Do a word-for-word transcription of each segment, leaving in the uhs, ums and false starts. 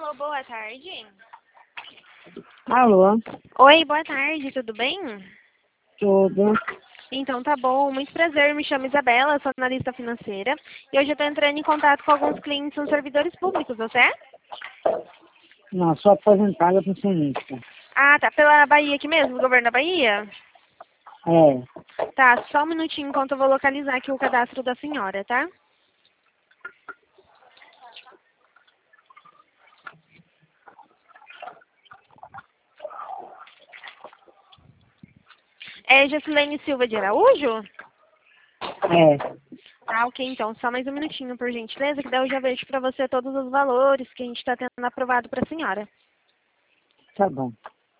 Alô, boa tarde. Alô, Oi, boa tarde, tudo bem? tudo. Então tá bom, muito prazer, me chamo Isabela, sou analista financeira e hoje eu tô entrando em contato com alguns clientes nos servidores públicos, você é? Não, sou aposentada pensionista. Ah, tá, pela Bahia aqui mesmo, governo da Bahia? É, Tá, só um minutinho enquanto eu vou localizar aqui o cadastro da senhora, tá? É Gessilene Silva de Araújo? é, Ah, ok, então, só mais um minutinho, por gentileza, que daí eu já vejo pra você todos os valores que a gente tá tendo aprovado pra senhora. tá bom.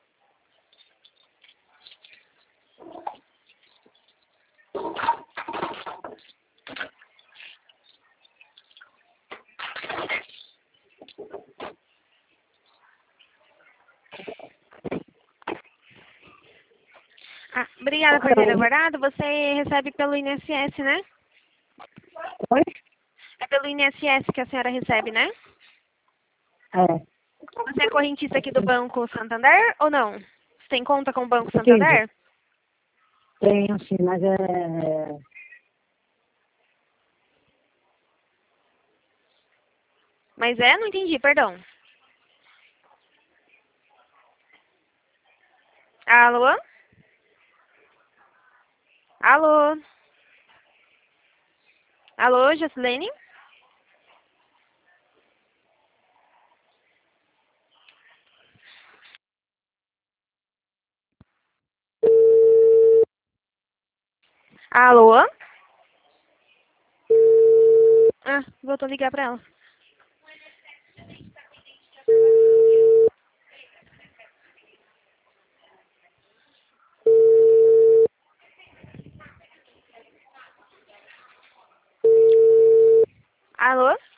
Ah, obrigada por ter aguardado. Você recebe pelo I N S S, né? Oi? É pelo I N S S que a senhora recebe, né? É, Você é correntista aqui do Banco Santander ou não? Você tem conta com o Banco entendi. Santander? Tenho sim, mas é... Mas é? Não entendi, perdão. Alô? Alô? Alô, Jocelene? Alô? Ah, voltou a ligar pra ela. Alô?